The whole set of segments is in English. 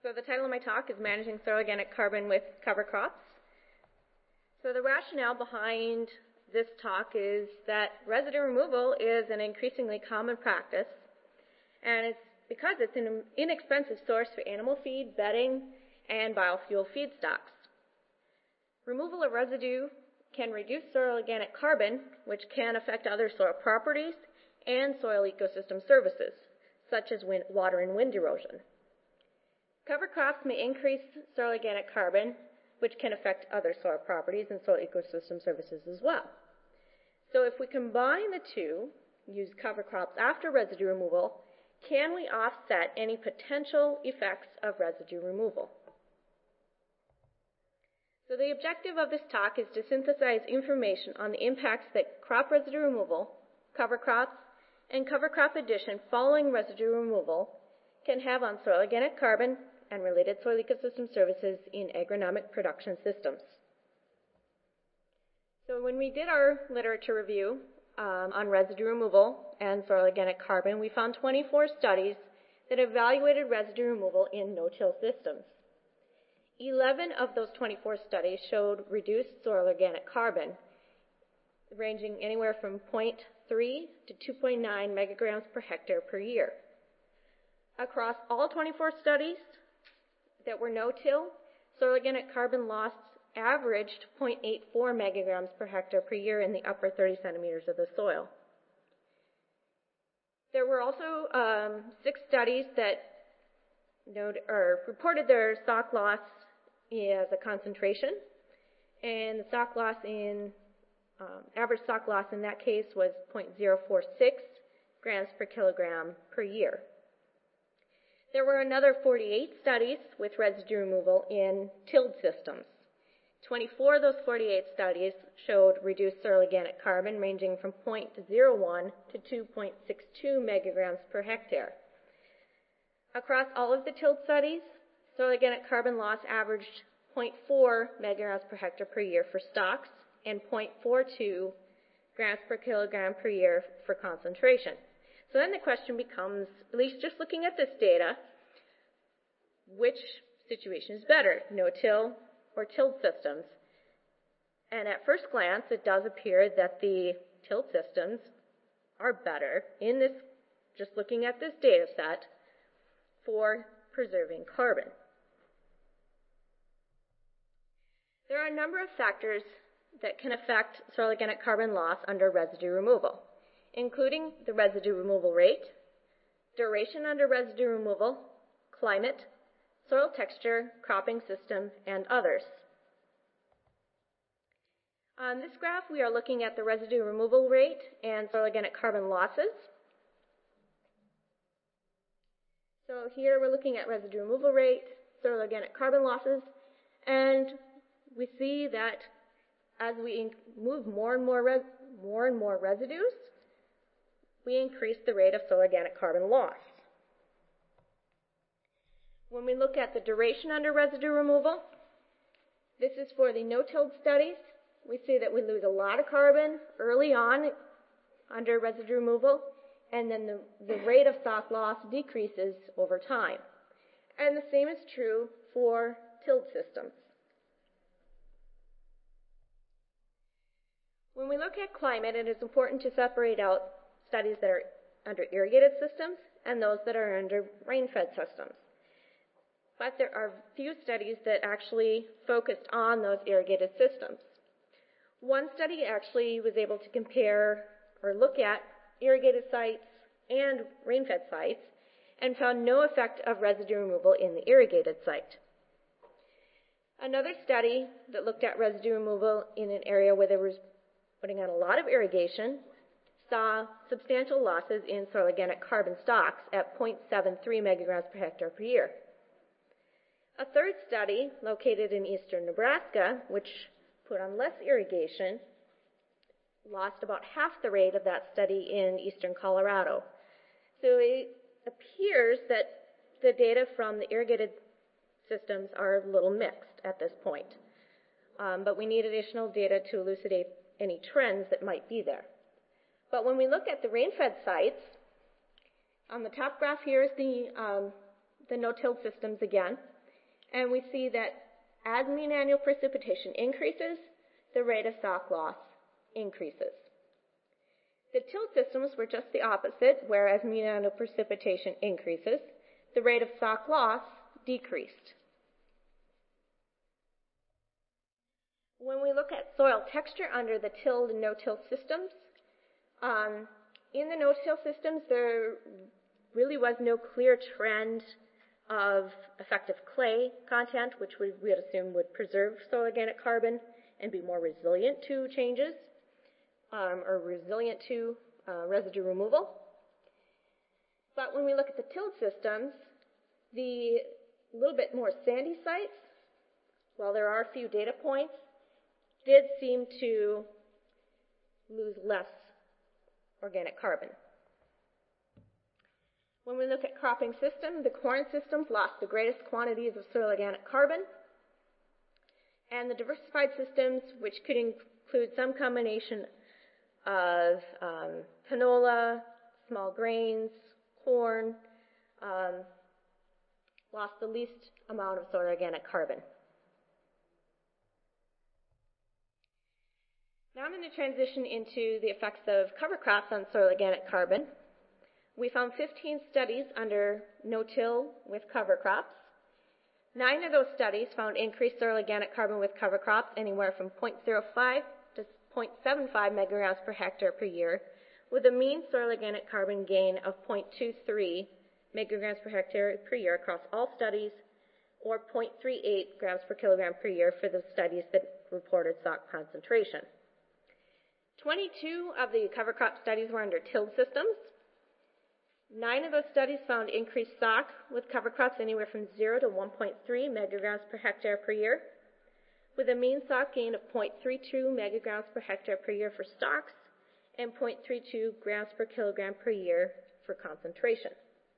So the title of my talk is Managing Soil Organic Carbon with Cover Crops. So the rationale behind this talk is that residue removal is an increasingly common practice, and it's because it's an inexpensive source for animal feed, bedding, and biofuel feedstocks. Removal of residue can reduce soil organic carbon, which can affect other soil properties and soil ecosystem services, such as water and wind erosion. Cover crops may increase soil organic carbon, which can affect other soil properties and soil ecosystem services as well. So if we combine the two, use cover crops after residue removal, can we offset any potential effects of residue removal? So the objective of this talk is to synthesize information on the impacts that crop residue removal, cover crops, and cover crop addition following residue removal can have on soil organic carbon and related soil ecosystem services in agronomic production systems. So when we did our literature review on residue removal and soil organic carbon, we found 24 studies that evaluated residue removal in no-till systems. 11 of those 24 studies showed reduced soil organic carbon, ranging anywhere from 0.3 to 2.9 megagrams per hectare per year. Across all 24 studies that were no-till, soil organic carbon loss averaged 0.84 megagrams per hectare per year in the upper 30 centimeters of the soil. There were also 6 studies that reported their stock loss as a concentration, and the stock loss average stock loss in that case was 0.046 grams per kilogram per year. There were another 48 studies with residue removal in tilled systems. 24 of those 48 studies showed reduced soil organic carbon ranging from 0.01 to 2.62 megagrams per hectare. Across all of the tilled studies, soil organic carbon loss averaged 0.4 megagrams per hectare per year for stocks and 0.42 grams per kilogram per year for concentration. So then the question becomes, at least just looking at this data, which situation is better, no-till or tilled systems? And at first glance, it does appear that the tilled systems are better in this, just looking at this data set, for preserving carbon. There are a number of factors that can affect soil organic carbon loss under residue removal, including the residue removal rate, duration under residue removal, climate, soil texture, cropping system, and others. On this graph, we are looking at the residue removal rate and soil organic carbon losses. So here we're looking at residue removal rate, soil organic carbon losses, and we see that as we move more and more residues, we increase the rate of soil organic carbon loss. When we look at the duration under residue removal, this is for the no-tilled studies. We see that we lose a lot of carbon early on under residue removal, and then the rate of stock loss decreases over time. And the same is true for tilled systems. When we look at climate, it is important to separate out studies that are under irrigated systems and those that are under rain-fed systems. But there are few studies that actually focused on those irrigated systems. One study actually was able to compare or look at irrigated sites and rain-fed sites and found no effect of residue removal in the irrigated site. Another study that looked at residue removal in an area where there was putting on a lot of irrigation saw substantial losses in soil organic carbon stocks at 0.73 megagrams per hectare per year. A third study located in eastern Nebraska, which put on less irrigation, lost about half the rate of that study in eastern Colorado. So it appears that the data from the irrigated systems are a little mixed at this point. But we need additional data to elucidate any trends that might be there. But when we look at the rain-fed sites, on the top graph here is the no-till systems again. And we see that as mean annual precipitation increases, the rate of sock loss increases. The tilled systems were just the opposite, where as mean annual precipitation increases, the rate of sock loss decreased. When we look at soil texture under the tilled and no-till systems, in the no-till systems, there really was no clear trend of effective clay content, which we would assume would preserve soil organic carbon and be more resilient to changes, or resilient to residue removal. But when we look at the tilled systems, the little bit more sandy sites, while there are a few data points, did seem to lose less organic carbon. When we look at cropping systems, the corn systems lost the greatest quantities of soil organic carbon, and the diversified systems, which could include some combination of canola, small grains, corn, lost the least amount of soil organic carbon. Now I'm going to transition into the effects of cover crops on soil organic carbon. We found 15 studies under no-till with cover crops. 9 of those studies found increased soil organic carbon with cover crops anywhere from 0.05 to 0.75 micrograms per hectare per year, with a mean soil organic carbon gain of 0.23 micrograms per hectare per year across all studies, or 0.38 grams per kilogram per year for the studies that reported sock concentration. 22 of the cover crop studies were under tilled systems. 9 of those studies found increased sock with cover crops anywhere from 0 to 1.3 micrograms per hectare per year, with a mean sock gain of 0.32 micrograms per hectare per year for stalks and 0.32 grams per kilogram per year for concentration.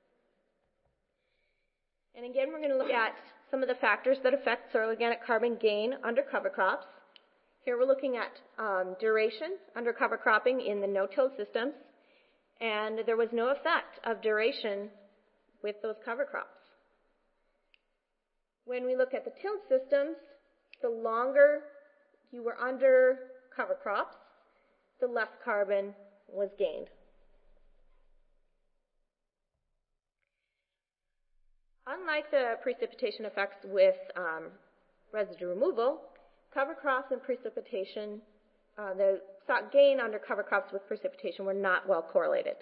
And again, we're going to look at some of the factors that affect soil organic carbon gain under cover crops. Here we're looking at duration under cover cropping in the no-till systems, and there was no effect of duration with those cover crops. When we look at the tilled systems, the longer you were under cover crops, the less carbon was gained. Unlike the precipitation effects with residue removal, cover crops and precipitation, the sock gain under cover crops with precipitation were not well correlated.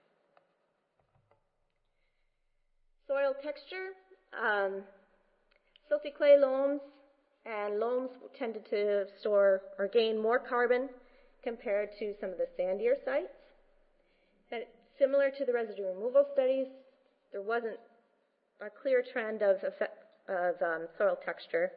Soil texture, silty clay loams and loams tended to store or gain more carbon compared to some of the sandier sites. And similar to the residue removal studies, there wasn't a clear trend of soil texture.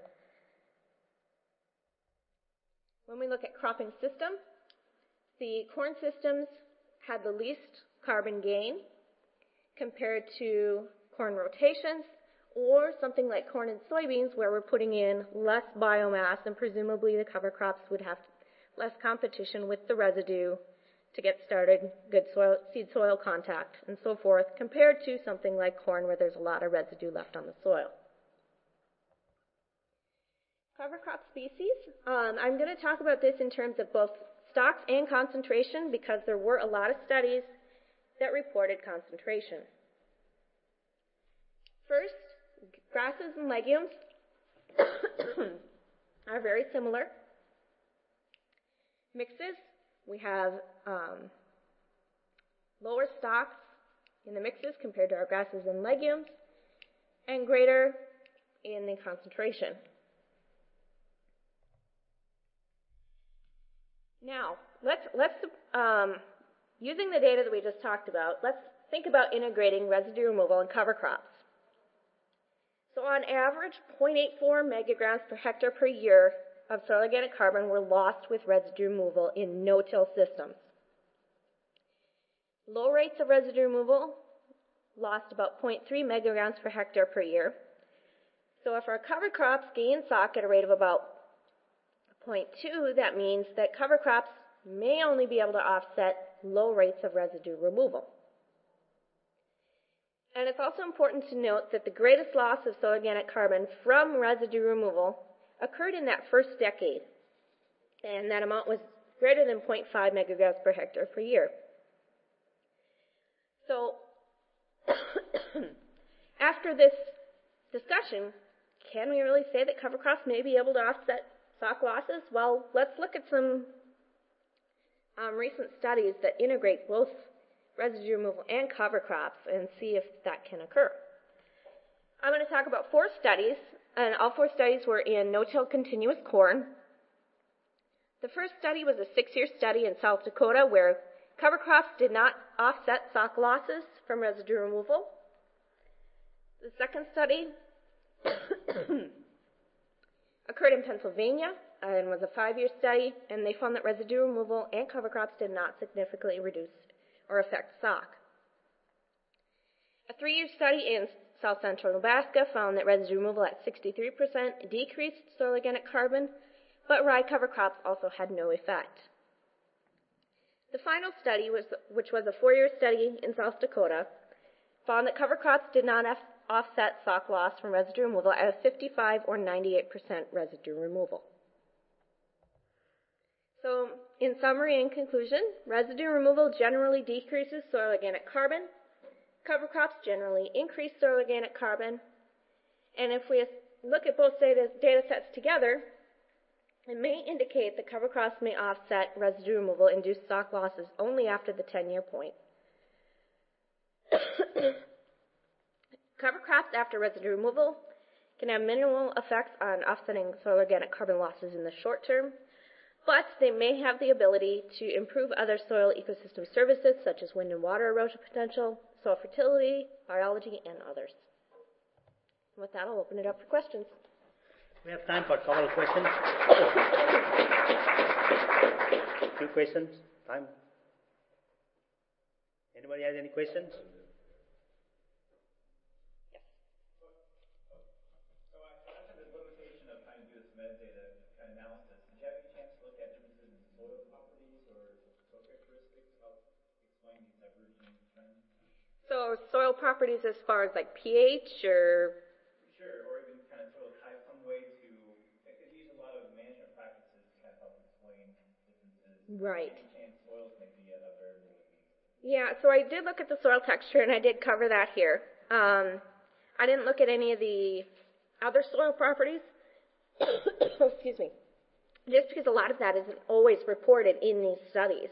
When we look at cropping systems, the corn systems had the least carbon gain compared to corn rotations, or something like corn and soybeans, where we're putting in less biomass, and presumably the cover crops would have less competition with the residue to get started, good soil, seed soil contact, and so forth, compared to something like corn, where there's a lot of residue left on the soil. Cover crop species, I'm going to talk about this in terms of both stocks and concentration, because there were a lot of studies that reported concentration. First, grasses and legumes are very similar. Mixes, we have lower stocks in the mixes compared to our grasses and legumes, and greater in the concentration. Now, let's using the data that we just talked about, let's think about integrating residue removal and cover crops. So on average, 0.84 megagrams per hectare per year of soil organic carbon were lost with residue removal in no-till systems. Low rates of residue removal lost about 0.3 megagrams per hectare per year. So if our cover crops gain sock at a rate of about 0.2, that means that cover crops may only be able to offset low rates of residue removal. And it's also important to note that the greatest loss of soil organic carbon from residue removal occurred in that first decade, and that amount was greater than 0.5 megagrams per hectare per year. So, after this discussion, can we really say that cover crops may be able to offset stock losses? Well, let's look at some recent studies that integrate both residue removal and cover crops and see if that can occur. I'm going to talk about 4 studies, and all 4 studies were in no-till continuous corn. The first study was a 6-year study in South Dakota where cover crops did not offset stock losses from residue removal. The second study occurred in Pennsylvania and was a 5-year study, and they found that residue removal and cover crops did not significantly reduce or affect stock. A 3-year study in South Central Nebraska found that residue removal at 63% decreased soil organic carbon, but rye cover crops also had no effect. The final study, which was a 4-year study in South Dakota, found that cover crops did not offset stock loss from residue removal at a 55 or 98% residue removal. So, in summary and conclusion, residue removal generally decreases soil organic carbon. Cover crops generally increase soil organic carbon. And if we look at both data sets together, it may indicate that cover crops may offset residue removal-induced stock losses only after the 10-year point. Cover crops after residue removal can have minimal effects on offsetting soil organic carbon losses in the short term, but they may have the ability to improve other soil ecosystem services such as wind and water erosion potential, soil fertility, biology, and others. With that, I'll open it up for questions. We have time for a couple of questions. 2 questions. Time. Anybody has any questions? So soil properties as far as like pH or? Sure, or even kind of soil type, some way to, it could use a lot of management practices to kind of help explain differences. Right. Any chance soils may be a variable. Yeah, so I did look at the soil texture and I did cover that here. I didn't look at any of the other soil properties. Excuse me. Just because a lot of that isn't always reported in these studies.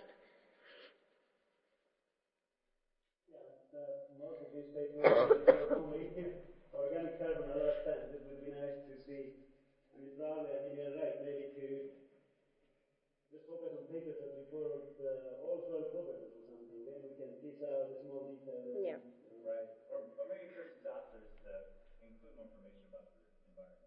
Most of these statements are only organic carbon a lot of times. It would be nice to see, probably, you're right, maybe to just focus on papers that report all soil properties or something. Then we can tease out the small details. Yeah. Right. Or maybe for some doctors to include more information about the environment.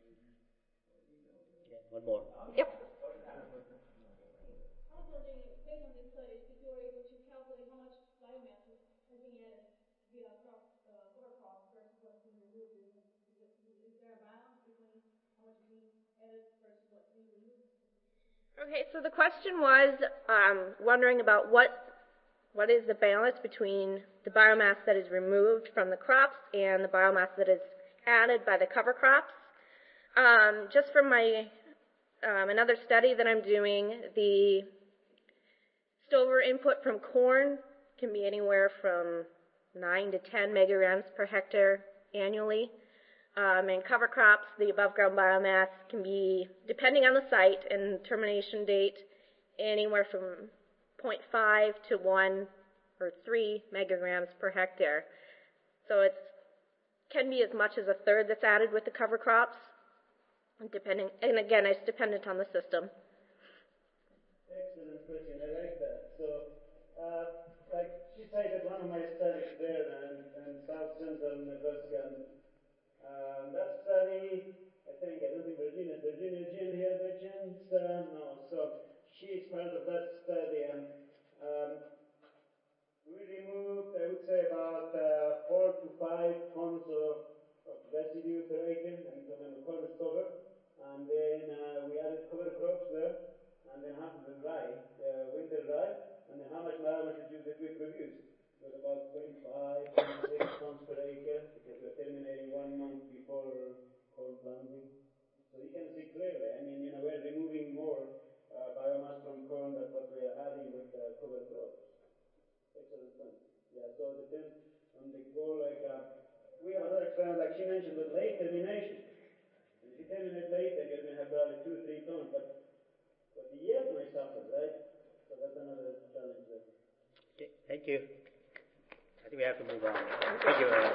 Yeah, one more. Yep. I was wondering, based on these studies, if you were able to calculate how much biomass has been added via cover crop versus what's being removed, is there a balance between how much is being added versus what's being removed? Okay, so the question was wondering about what is the balance between the biomass that is removed from the crops and the biomass that is added by the cover crops. Just from my another study that I'm doing, the stover input from corn can be anywhere from 9 to 10 megagrams per hectare annually. And cover crops, the above ground biomass can be, depending on the site and termination date, anywhere from 0.5 to 1 or 3 megagrams per hectare. So it can be as much as a third that's added with the cover crops, depending, and again, it's dependent on the system. Excellent question. I like that. So, like she cited one of my studies there in South Central Nebraska. That study, I don't think Virginia Jean here by chance? No. So she's part of that study, and we removed, I would say, about 4 to 5 tons of residue per acre, and so then the corn stover, and then we added cover crops there, and then half of the rye, winter rye, and then how much biomass did we produce? It was about 25, 26 tons per cover crops. Excellent point. Yeah, so it depends on the goal, like, we have another experiment, like she mentioned, with late termination. And if you terminate late, then you're going to have probably 2-3 tons, but the yield might suffer, right? So that's another challenge there. Okay, thank you. I think we have to move on. Thank you very much.